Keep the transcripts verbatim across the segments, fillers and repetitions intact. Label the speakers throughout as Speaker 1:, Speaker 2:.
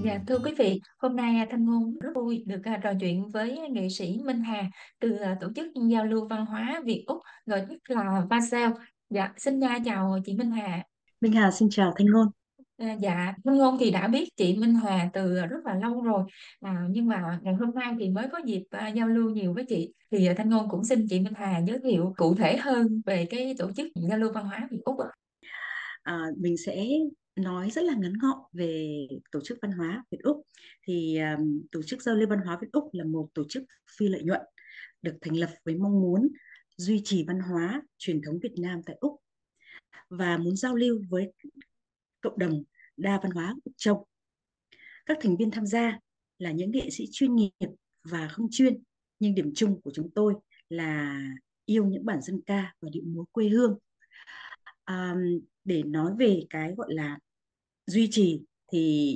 Speaker 1: Dạ, thưa quý vị, hôm nay à, Thanh Ngôn rất vui được à, trò chuyện với nghệ sĩ Minh Hà từ à, tổ chức giao lưu văn hóa Việt Úc gọi tắt là Vasel. Dạ, xin à, chào chị Minh Hà.
Speaker 2: Minh Hà xin chào Thanh Ngôn.
Speaker 1: À, dạ, Thanh Ngôn thì đã biết chị Minh Hà từ rất là lâu rồi, à, nhưng mà ngày hôm nay thì mới có dịp à, giao lưu nhiều với chị. Thì à, Thanh Ngôn cũng xin chị Minh Hà giới thiệu cụ thể hơn về cái tổ chức giao lưu văn hóa Việt Úc ạ.
Speaker 2: À, mình sẽ nói rất là ngắn gọn về tổ chức văn hóa Việt Úc. Thì um, tổ chức giao lưu văn hóa Việt Úc là một tổ chức phi lợi nhuận được thành lập với mong muốn duy trì văn hóa truyền thống Việt Nam tại Úc và muốn giao lưu với cộng đồng đa văn hóa Úc Châu. Các thành viên tham gia là những nghệ sĩ chuyên nghiệp và không chuyên, nhưng điểm chung của chúng tôi là yêu những bản dân ca và điệu múa quê hương. À, để nói về cái gọi là duy trì thì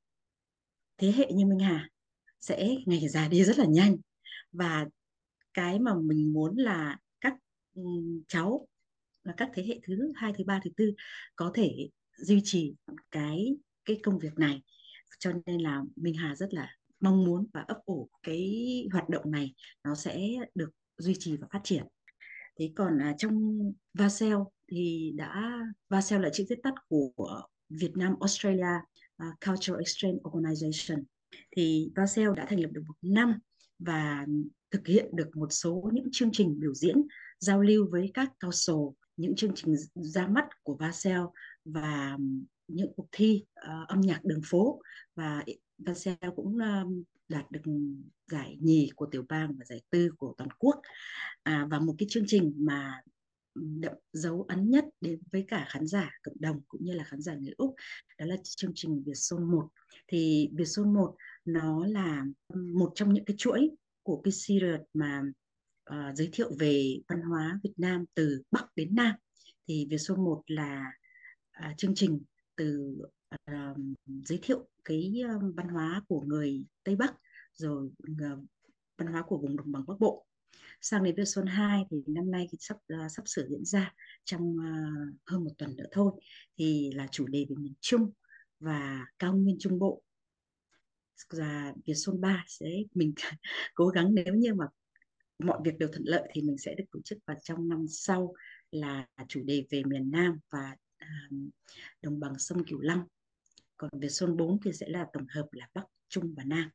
Speaker 2: thế hệ như Minh Hà sẽ ngày già đi rất là nhanh, và cái mà mình muốn là các ừm, cháu là các thế hệ thứ hai, thứ ba, thứ tư có thể duy trì cái cái công việc này, cho nên là Minh Hà rất là mong muốn và ấp ủ cái hoạt động này nó sẽ được duy trì và phát triển. Thế còn à, trong Vasel thì đã Vasel là chữ viết tắt của Việt Nam Australia à, Cultural Exchange Organization. Thì Vasel đã thành lập được một năm và thực hiện được một số những chương trình biểu diễn giao lưu với các cao sổ, những chương trình ra mắt của Vasel và những cuộc thi ờ, âm nhạc đường phố, và Vasel cũng ờ, đạt được giải nhì của tiểu bang và giải tư của toàn quốc. À, và một cái chương trình mà đậm dấu ấn nhất đến với cả khán giả cộng đồng cũng như là khán giả người Úc, đó là chương trình Việt Soul một. Thì Việt Soul một nó là một trong những cái chuỗi của cái series mà ờ, giới thiệu về văn hóa Việt Nam từ Bắc đến Nam. Thì Việt Soul một là à, chương trình từ à, giới thiệu cái ờ, văn hóa của người Tây Bắc, rồi ờ, văn hóa của vùng đồng bằng Bắc Bộ. Sang đến version hai thì năm nay thì sắp uh, sắp sửa diễn ra trong uh, hơn một tuần nữa thôi, thì là chủ đề về miền Trung và cao nguyên Trung Bộ. Và version ba sẽ mình cố gắng, nếu như mà mọi việc đều thuận lợi thì mình sẽ được tổ chức vào trong năm sau, là chủ đề về miền Nam và uh, đồng bằng sông Cửu Long. Còn version bốn thì sẽ là tổng hợp là Bắc, Trung và Nam.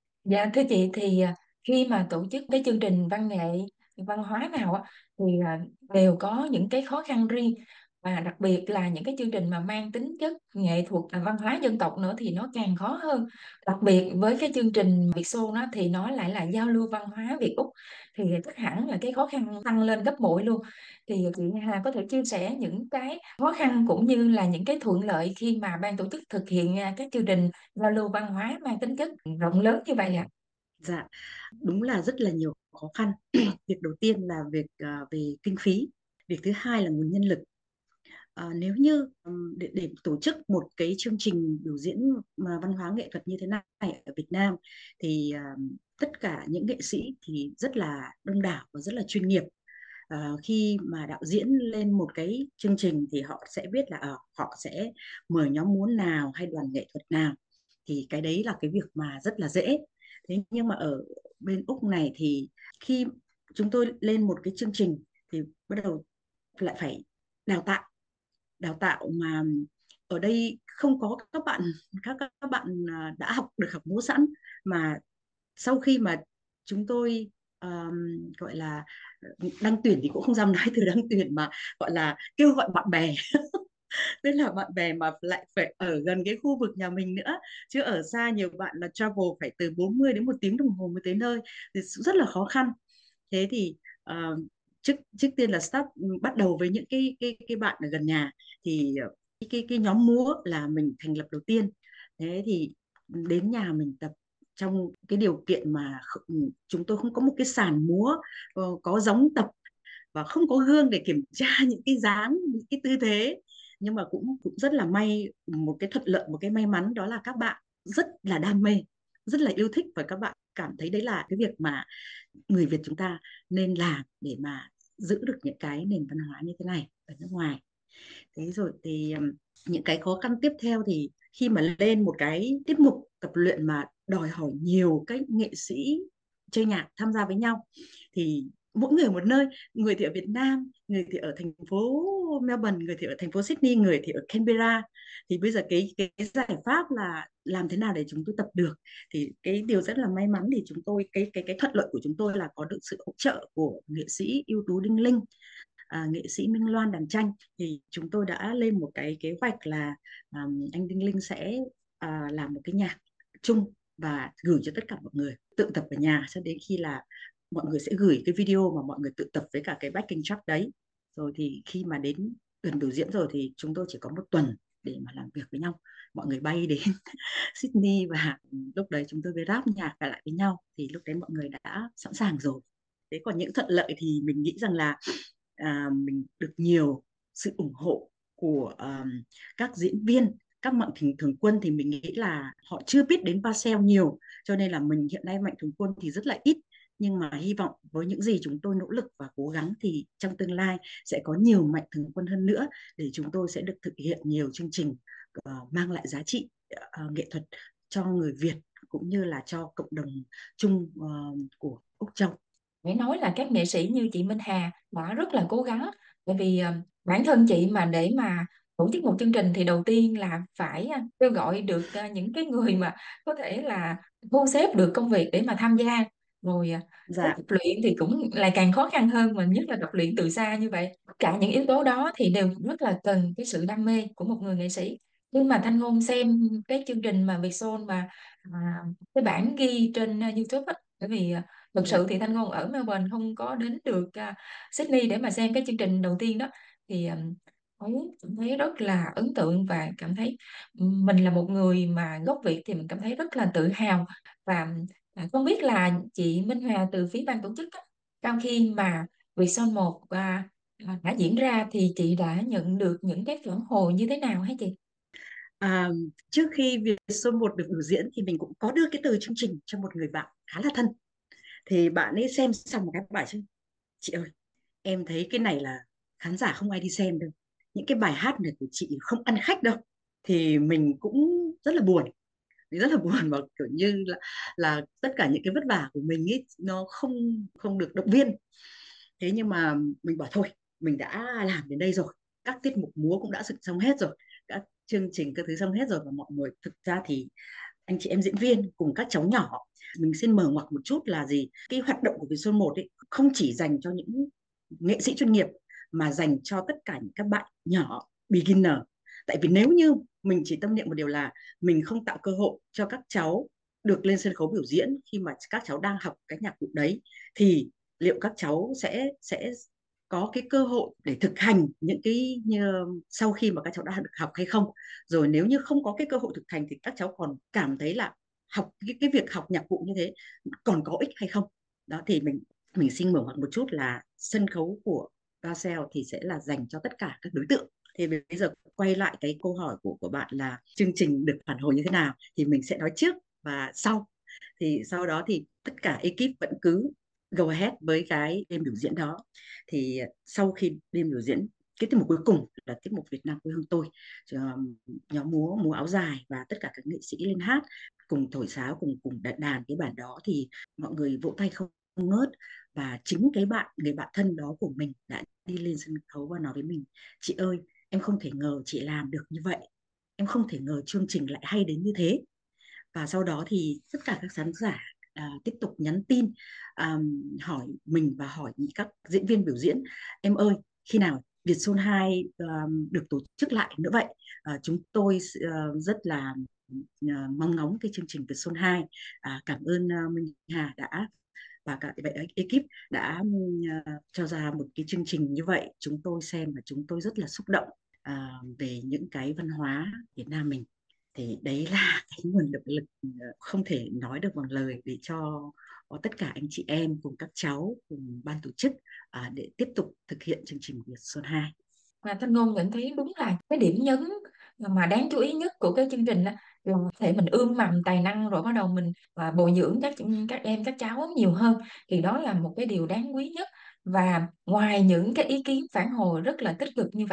Speaker 1: Dạ thưa chị thì à, khi mà tổ chức cái chương trình văn nghệ văn hóa nào á thì à, đều có những cái khó khăn riêng, và đặc biệt là những cái chương trình mà mang tính chất nghệ thuật và văn hóa dân tộc nữa thì nó càng khó hơn. Đặc biệt với cái chương trình Việt Xô nó thì nó lại là giao lưu văn hóa Việt Úc, thì chắc hẳn là cái khó khăn tăng lên gấp bội luôn. Thì chị Hà có thể chia sẻ những cái khó khăn cũng như là những cái thuận lợi khi mà ban tổ chức thực hiện à, các chương trình giao lưu văn hóa mang tính chất rộng lớn như vậy ạ?
Speaker 2: Dạ, đúng là rất là nhiều khó khăn. Việc đầu tiên là việc à, về kinh phí. Việc thứ hai là nguồn nhân lực. À, nếu như ừm, để, để tổ chức một cái chương trình biểu diễn mà văn hóa nghệ thuật như thế này ở Việt Nam thì à, tất cả những nghệ sĩ thì rất là đông đảo và rất là chuyên nghiệp. À, khi mà đạo diễn lên một cái chương trình thì họ sẽ biết là ở họ sẽ mời nhóm múa nào hay đoàn nghệ thuật nào, thì cái đấy là cái việc mà rất là dễ. Thế nhưng mà ở bên Úc này thì khi chúng tôi lên một cái chương trình thì bắt đầu lại phải đào tạo đào tạo mà ở đây không có các bạn các các bạn à, đã học được học múa sẵn, mà sau khi mà chúng tôi um, gọi là đăng tuyển thì cũng không dám nói từ đăng tuyển, mà gọi là kêu gọi bạn bè. Tức là bạn bè mà lại phải ở gần cái khu vực nhà mình nữa, chứ ở xa nhiều bạn là travel phải từ bốn mươi đến một tiếng đồng hồ mới tới nơi, thì rất là khó khăn. Thế thì ờ, trước trước tiên là start bắt đầu với những cái cái cái bạn ở gần nhà. Thì ờ, cái cái, cái nhóm múa là mình thành lập đầu tiên. Thế thì đến nhà mình tập trong cái điều kiện mà kh- chúng tôi không có một cái sàn múa ờ, có giống tập, và không có gương để kiểm tra những cái dáng, những cái tư thế. Nhưng mà cũng cũng rất là may, một cái thuận lợi, một cái may mắn đó là các bạn rất là đam mê, rất là yêu thích, và các bạn cảm thấy đấy là cái việc mà người Việt chúng ta nên làm để mà giữ được những cái nền văn hóa như thế này ở nước ngoài. Thế rồi thì um, những cái khó khăn tiếp theo thì khi mà lên một cái tiết mục tập luyện mà đòi hỏi nhiều các nghệ sĩ chơi nhạc tham gia với nhau, thì mỗi người một nơi, người thì ở Việt Nam, người thì ở thành phố Melbourne, người thì ở thành phố Sydney, người thì ở Canberra. Thì bây giờ cái cái, cái giải pháp là làm thế nào để chúng tôi tập được. Thì cái điều rất là may mắn thì chúng tôi, cái cái cái thuận lợi của chúng tôi là có được sự hỗ trợ của nghệ sĩ ưu tú Đinh Linh, à, nghệ sĩ Minh Loan đàn tranh. Thì chúng tôi đã lên một cái kế hoạch là à, anh Đinh Linh sẽ à, làm một cái nhạc chung và gửi cho tất cả mọi người tự tập ở nhà, cho đến khi là mọi người sẽ gửi cái video mà mọi người tự tập với cả cái backing track đấy. Rồi thì khi mà đến gần biểu diễn rồi thì chúng tôi chỉ có một tuần để mà làm việc với nhau. Mọi người bay đến Sydney và lúc đấy chúng tôi mới ráp nhạc cả lại với nhau, thì lúc đấy mọi người đã sẵn sàng rồi. Thế còn những thuận lợi thì mình nghĩ rằng là à, mình được nhiều sự ủng hộ của um, các diễn viên, các mạnh thường thường quân thì mình nghĩ là họ chưa biết đến Paseo nhiều, cho nên là mình hiện nay mạnh thường quân thì rất là ít. Nhưng mà hy vọng với những gì chúng tôi nỗ lực và cố gắng thì trong tương lai sẽ có nhiều mạnh thường quân hơn nữa, để chúng tôi sẽ được thực hiện nhiều chương trình uh, mang lại giá trị uh, nghệ thuật cho người Việt cũng như là cho cộng đồng chung uh, của Úc Châu.
Speaker 1: Phải nói là các nghệ sĩ như chị Minh Hà đã rất là cố gắng, bởi vì ờ, bản thân chị mà để mà tổ chức một chương trình thì đầu tiên là phải ờ, kêu gọi được ờ, những cái người mà có thể là thu xếp được công việc để mà tham gia, rồi ờ, cái
Speaker 2: Dạ,
Speaker 1: tập luyện thì cũng lại càng khó khăn hơn, mà nhất là tập luyện từ xa như vậy. Tất cả những yếu tố đó thì đều rất là cần cái sự đam mê của một người nghệ sĩ. Nhưng mà Thanh Ngôn xem cái chương trình mà Vietsoul mà à, cái bản ghi trên ờ, YouTube á, bởi vì ờ, thực
Speaker 2: dạ.
Speaker 1: sự thì Thanh Ngôn ở Melbourne không có đến được à, Sydney để mà xem cái chương trình đầu tiên đó, thì um, thấy cảm thấy rất là ấn tượng, và cảm thấy ừm, mình là một người mà gốc Việt thì mình cảm thấy rất là tự hào. Và à, không biết là chị Minh Hòa từ phía ban tổ chức á, sau khi mà Vietsoul một à, à, đã diễn ra thì chị đã nhận được những cái phản hồi như thế nào hả chị?
Speaker 2: À, trước khi Vietsoul một được biểu diễn thì mình cũng có đưa cái từ chương trình cho một người bạn khá là thân. Thì bạn ấy xem xong một cái bảo chứ, chị ơi, em thấy cái này là khán giả không ai đi xem đâu. Những cái bài hát này của chị không ăn khách đâu. Thì mình cũng rất là buồn. Mình rất là buồn và kiểu như là là tất cả những cái vất vả của mình ấy nó không không được động viên. Thế nhưng mà mình bảo thôi, mình đã làm đến đây rồi, các tiết mục múa cũng đã dựng xong hết rồi, các chương trình các thứ xong hết rồi, và mọi người thực ra thì anh chị em diễn viên cùng các cháu nhỏ, mình xin mở ngoặc một chút là gì, cái hoạt động của Vietsoul một ấy không chỉ dành cho những nghệ sĩ chuyên nghiệp mà dành cho tất cả những các bạn nhỏ beginner. Tại vì nếu như mình chỉ tâm niệm một điều là mình không tạo cơ hội cho các cháu được lên sân khấu biểu diễn khi mà các cháu đang học cái nhạc cụ đấy, thì liệu các cháu sẽ sẽ có cái cơ hội để thực hành những cái như, sau khi mà các cháu đã được học hay không. Rồi nếu như không có cái cơ hội thực hành thì các cháu còn cảm thấy là học cái, cái việc học nhạc cụ như thế còn có ích hay không. Đó thì mình mình xin mở ngoặt một chút là sân khấu của Paseo thì sẽ là dành cho tất cả các đối tượng. Thì bây giờ quay lại cái câu hỏi của của bạn là chương trình được phản hồi như thế nào, thì mình sẽ nói trước và sau. Thì sau đó thì tất cả ekip vẫn cứ go ahead với cái đêm biểu diễn đó. Thì sau khi đêm biểu diễn, cái tiết mục cuối cùng là tiết mục Việt Nam quê hương tôi, nhóm múa múa áo dài và tất cả các nghệ sĩ lên hát cùng thổi sáo, cùng cùng đàn, đàn cái bản đó, thì mọi người vỗ tay không ngớt. Và chính cái bạn người bạn thân đó của mình đã đi lên sân khấu và nói với mình: chị ơi, em không thể ngờ chị làm được như vậy, em không thể ngờ chương trình lại hay đến như thế. Và sau đó thì tất cả các khán giả à, tiếp tục nhắn tin, à, hỏi mình và hỏi các diễn viên biểu diễn: em ơi, khi nào Vietsoul hai uh, được tổ chức lại nữa vậy? À, chúng tôi uh, rất là uh, mong ngóng cái chương trình Vietsoul hai. À, cảm ơn uh, Minh Hà đã và cả vậy ekip đã uh, cho ra một cái chương trình như vậy. Chúng tôi xem và chúng tôi rất là xúc động uh, về những cái văn hóa Việt Nam mình. Thì đấy là cái nguồn động lực không thể nói được bằng lời để cho tất cả anh chị em cùng các cháu cùng ban tổ chức à, để tiếp tục thực hiện chương trình Việt Xuân hai.
Speaker 1: Mà Thanh Ngôn nhận thấy đúng là cái điểm nhấn mà đáng chú ý nhất của cái chương trình đó là có thể mình ươm mầm tài năng, rồi bắt đầu mình à, bồi dưỡng các các em các cháu nhiều hơn, thì đó là một cái điều đáng quý nhất. Và ngoài những cái ý kiến phản hồi rất là tích cực như vậy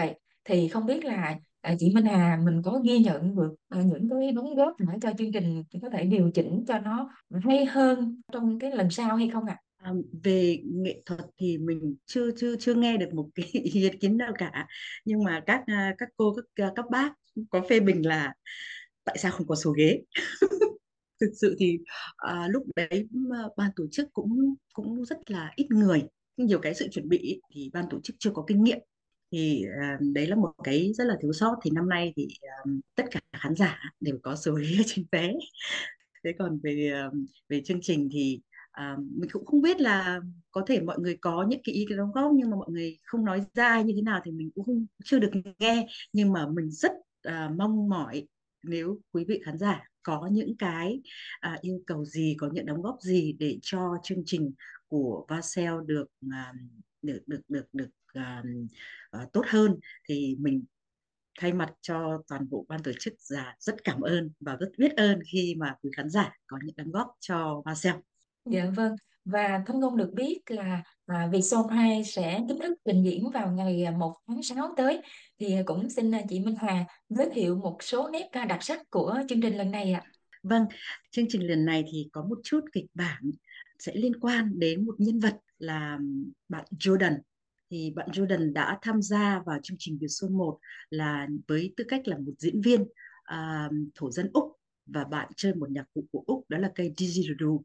Speaker 1: Thì không biết là à, chị Minh Hà mình có ghi nhận được à, những cái đóng góp để cho chương trình có thể điều chỉnh cho nó hay hơn trong cái lần sau hay không ạ?
Speaker 2: À, về nghệ thuật thì mình chưa chưa chưa nghe được một cái ý kiến nào cả, nhưng mà các à, các cô các các bác có phê bình là tại sao không có số ghế. Thực sự thì à, lúc đấy mà ban tổ chức cũng cũng rất là ít người, nhiều cái sự chuẩn bị ý, thì ban tổ chức chưa có kinh nghiệm, thì à, đấy là một cái rất là thiếu sót. Thì năm nay thì à, tất cả khán giả đều có số ghế trên vé. Thế còn về à, về chương trình thì à, mình cũng không biết là có thể mọi người có những cái ý kiến đóng góp nhưng mà mọi người không nói ra như thế nào thì mình cũng không chưa được nghe. Nhưng mà mình rất à, mong mỏi nếu quý vị khán giả có những cái à, yêu cầu gì, có những đóng góp gì để cho chương trình của Vasel được à, được được được được à, à, tốt hơn, thì mình thay mặt cho toàn bộ ban tổ chức là rất cảm ơn và rất biết ơn khi mà quý khán giả có những đóng góp cho Vasel.
Speaker 1: Dạ vâng, và Thanh Ngôn được biết là à, Vietsoul hai sẽ chính thức trình diễn vào ngày à, một tháng sáu tới. Thì cũng xin à, chị Minh Hà giới thiệu một số nét à, đặc sắc của chương trình lần này ạ.
Speaker 2: Vâng, chương trình lần này thì có một chút kịch bản sẽ liên quan đến một nhân vật là bạn Jordan. Thì bạn Jordan đã tham gia vào chương trình Vietsoul một là với tư cách là một diễn viên à, thổ dân Úc, và bạn chơi một nhạc cụ của Úc đó là cây didgeridoo.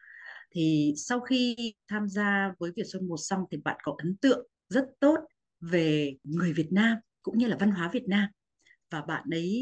Speaker 2: Thì sau khi tham gia với Vietsoul một xong thì bạn có ấn tượng rất tốt về người Việt Nam cũng như là văn hóa Việt Nam, và bạn ấy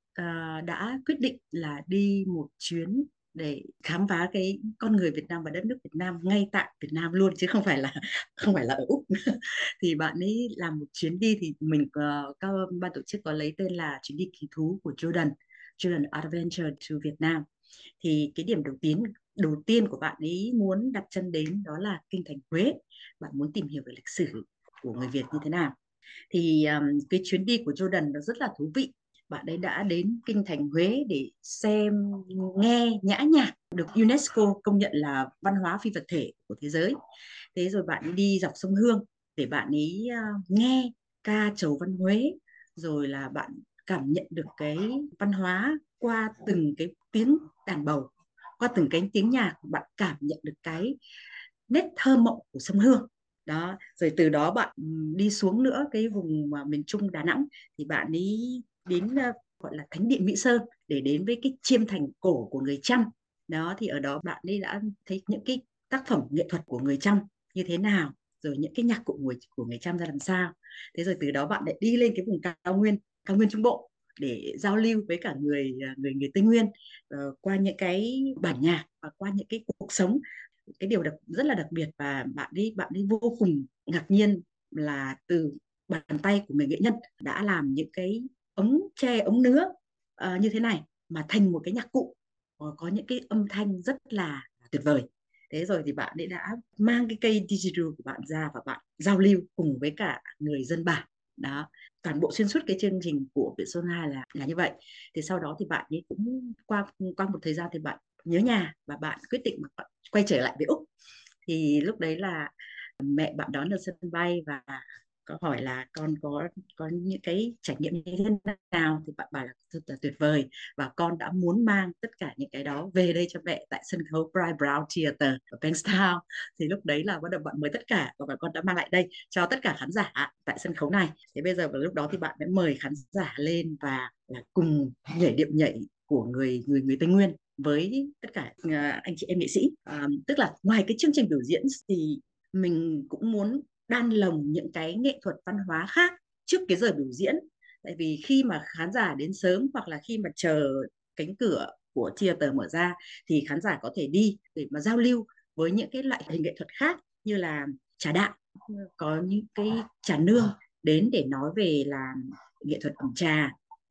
Speaker 2: à, đã quyết định là đi một chuyến để khám phá cái con người Việt Nam và đất nước Việt Nam ngay tại Việt Nam luôn, chứ không phải là không phải là ở Úc. Thì bạn ấy làm một chuyến đi thì mình uh, các ban tổ chức có lấy tên là chuyến đi kỳ thú của Jordan, Jordan Adventure to Việt Nam. Thì cái điểm đầu tiên đầu tiên của bạn ấy muốn đặt chân đến đó là kinh thành Huế. Bạn muốn tìm hiểu về lịch sử của người Việt như thế nào. Thì um, cái chuyến đi của Jordan nó rất là thú vị. Bạn ấy đã đến kinh thành Huế để xem, nghe nhã nhạc được UNESCO công nhận là văn hóa phi vật thể của thế giới. Thế rồi bạn ấy đi dọc sông Hương để bạn ấy uh, nghe ca chầu văn Huế, rồi là bạn cảm nhận được cái văn hóa qua từng cái tiếng đàn bầu, qua từng cái tiếng nhạc, bạn cảm nhận được cái nét thơ mộng của sông Hương đó. Rồi từ đó bạn đi xuống nữa cái vùng mà miền Trung Đà Nẵng thì bạn đi đến uh, gọi là thánh địa Mỹ Sơn để đến với cái chiêm thành cổ của người Chăm đó. Thì ở đó bạn đi đã thấy những cái tác phẩm nghệ thuật của người Chăm như thế nào, rồi những cái nhạc cụ người của người Chăm ra làm sao. Thế rồi từ đó bạn lại đi lên cái vùng cao nguyên, cao nguyên Trung Bộ để giao lưu với cả người à, người người Tây Nguyên uh, qua những cái bản nhạc và qua những cái cuộc sống. Cái điều đặc rất là đặc biệt và bạn đi bạn đi vô cùng ngạc nhiên là từ bàn tay của người nghệ nhân đã làm những cái ống tre, ống nứa uh, như thế này mà thành một cái nhạc cụ uh, có những cái âm thanh rất là tuyệt vời. Thế rồi thì bạn ấy đã mang cái cây digital của bạn ra và bạn giao lưu cùng với cả người dân bản đó. Toàn bộ xuyên suốt cái chương trình của Vietsoul hai là là như vậy. Thì sau đó thì bạn ấy cũng qua qua một thời gian thì bạn nhớ nhà và bạn quyết định mà bạn quay trở lại với Úc. Thì lúc đấy là mẹ bạn đón ở sân bay và có hỏi là con có có những cái trải nghiệm như thế nào, thì bạn bảo là rất là tuyệt vời và con đã muốn mang tất cả những cái đó về đây cho mẹ tại sân khấu Bright Brown Theatre ở Bankstown. Thì lúc đấy là bắt đầu bạn mới tất cả và bạn con đã mang lại đây cho tất cả khán giả tại sân khấu này. Thế bây giờ vào lúc đó thì bạn đã mời khán giả lên và là cùng nhảy điệu nhảy của người người người Tây Nguyên với tất cả uh, anh chị em nghệ sĩ. Uh, tức là ngoài cái chương trình biểu diễn thì mình cũng muốn đan lồng những cái nghệ thuật văn hóa khác trước cái giờ biểu diễn. Tại vì khi mà khán giả đến sớm hoặc là khi mà chờ cánh cửa của theater mở ra thì khán giả có thể đi để mà giao lưu với những cái loại hình nghệ thuật khác như là trà đạo, có những cái trà nương đến để nói về là nghệ thuật ẩm trà.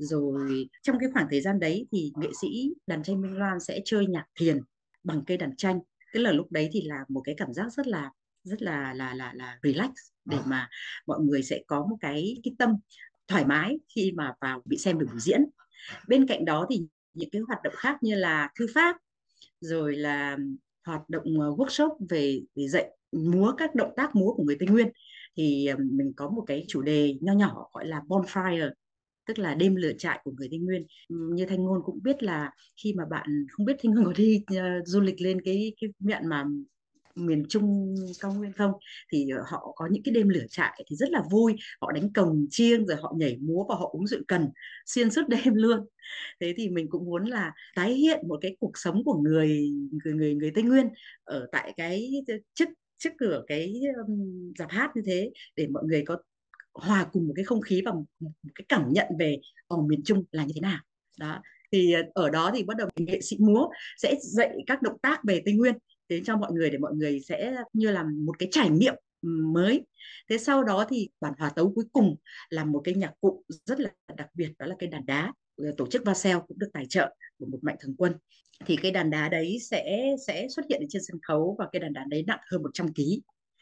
Speaker 2: Rồi trong cái khoảng thời gian đấy thì nghệ sĩ đàn tranh Minh Loan sẽ chơi nhạc thiền bằng cây đàn tranh. Tức là lúc đấy thì là một cái cảm giác rất là rất là là là là relax để mà mọi người sẽ có một cái cái tâm thoải mái khi mà vào bị xem được biểu diễn. Bên cạnh đó thì những cái hoạt động khác như là thư pháp, rồi là hoạt động ờ, workshop về về dạy múa, các động tác múa của người Tây Nguyên thì ờ, mình có một cái chủ đề nho nhỏ gọi là bonfire, tức là đêm lửa trại của người Tây Nguyên. Ừm, Như Thanh Ngôn cũng biết là khi mà bạn, không biết Thanh Ngôn có đi ờ, du lịch lên cái cái miệng mà miền Trung cao nguyên không, thì ờ, họ có những cái đêm lửa trại thì rất là vui, họ đánh cồng chiêng rồi họ nhảy múa và họ uống rượu cần xuyên suốt đêm luôn. Thế thì mình cũng muốn là tái hiện một cái cuộc sống của người người người, người Tây Nguyên ở tại cái trước trước cửa cái um, rạp hát như thế, để mọi người có hòa cùng một cái không khí và một, một cái cảm nhận về ở miền Trung là như thế nào. Đó, thì ờ, ở đó thì bắt đầu nghệ sĩ múa sẽ dạy các động tác về Tây Nguyên đến cho mọi người, để mọi người sẽ như là một cái trải nghiệm mới. Thế sau đó thì bản hòa tấu cuối cùng là một cái nhạc cụ rất là đặc biệt, đó là cái đàn đá. Ờ, tổ chức Vasel cũng được tài trợ của một mạnh thường quân. Thì cái đàn đá đấy sẽ sẽ xuất hiện ở trên sân khấu, và cái đàn đá đấy nặng hơn một trăm ký.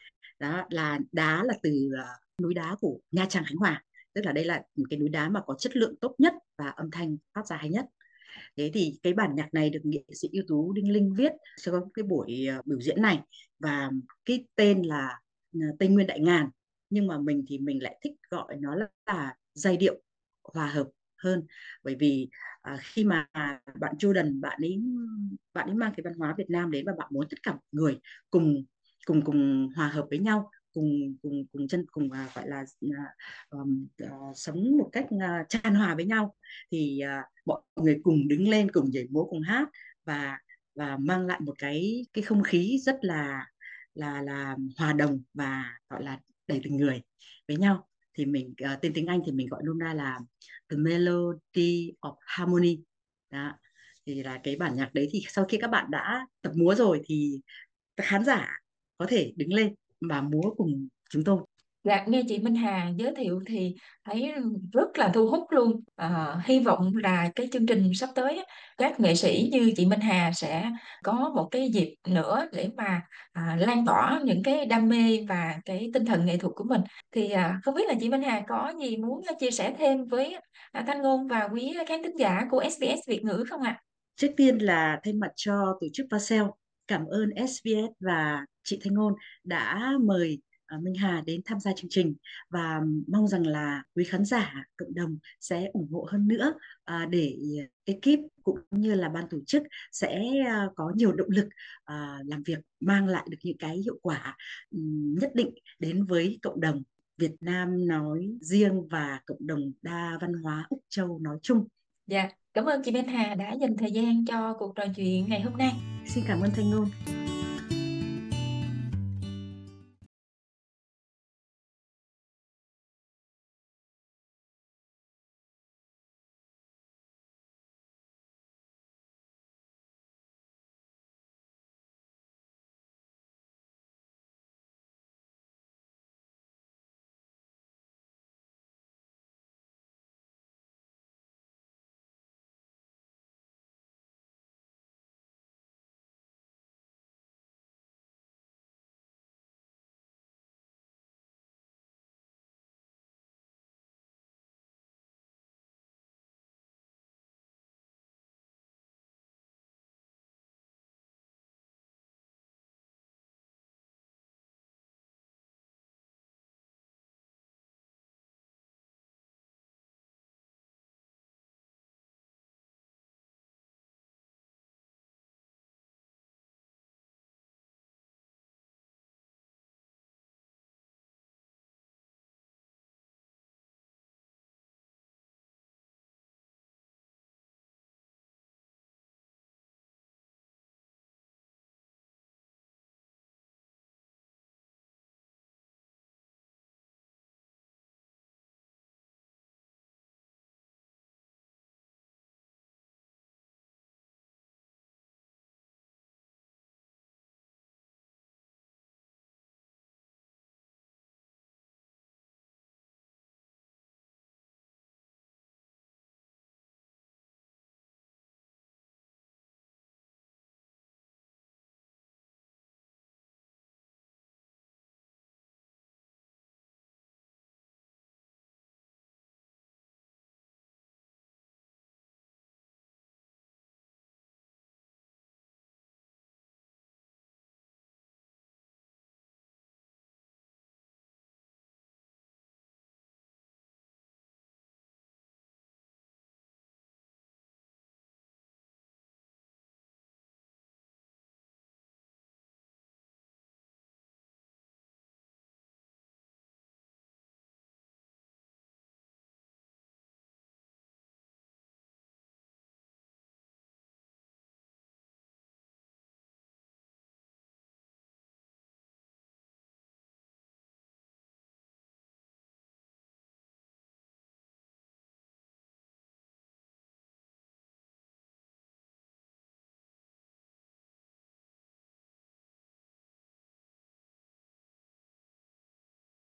Speaker 2: Đó là đá là từ uh, núi đá của Nha Trang Khánh Hòa, tức là đây là một cái núi đá mà có chất lượng tốt nhất và âm thanh phát ra hay nhất. Thế thì cái bản nhạc này được nghệ sĩ ưu tú Đinh Linh viết cho cái buổi uh, biểu diễn này, và cái tên là uh, Tây Nguyên Đại Ngàn, nhưng mà mình thì mình lại thích gọi nó là, là giai điệu hòa hợp hơn. Bởi vì uh, khi mà bạn Jordan bạn ấy bạn ấy mang cái văn hóa Việt Nam đến, và bạn muốn tất cả mọi người cùng cùng cùng hòa hợp với nhau, cùng cùng cùng chân cùng à, gọi là à, ừm, à, sống một cách à, chan hòa với nhau, thì à, mọi người cùng đứng lên, cùng nhảy múa, cùng hát, và và mang lại một cái cái không khí rất là là là hòa đồng, và gọi là đầy tình người với nhau. Thì mình à, tên tiếng Anh thì mình gọi nôm na là The Melody of Harmony. Đó, thì là cái bản nhạc đấy, thì sau khi các bạn đã tập múa rồi thì khán giả có thể đứng lên và múa cùng chúng tôi.
Speaker 1: Dạ, nghe chị Minh Hà giới thiệu thì thấy rất là thu hút luôn. À, hy vọng là cái chương trình sắp tới á, các nghệ sĩ như chị Minh Hà sẽ có một cái dịp nữa để mà à, lan tỏa những cái đam mê và cái tinh thần nghệ thuật của mình. Thì à, không biết là chị Minh Hà có gì muốn chia sẻ thêm với à, Thanh Ngôn và quý khán thính giả của ét bê ét Việt ngữ không ạ?
Speaker 2: Trước tiên là thay mặt cho tổ chức Pasel, cảm ơn ét bê ét và chị Thanh Ngôn đã mời à, Minh Hà đến tham gia chương trình, và mong rằng là quý khán giả cộng đồng sẽ ủng hộ hơn nữa, à, để ekip cũng như là ban tổ chức sẽ à, có nhiều động lực à, làm việc, mang lại được những cái hiệu quả ừm, nhất định đến với cộng đồng Việt Nam nói riêng và cộng đồng đa văn hóa Úc Châu nói chung.
Speaker 1: Dạ, cảm ơn chị Minh Hà đã dành thời gian cho cuộc trò chuyện ngày hôm nay.
Speaker 2: Xin cảm ơn Thanh Ngôn.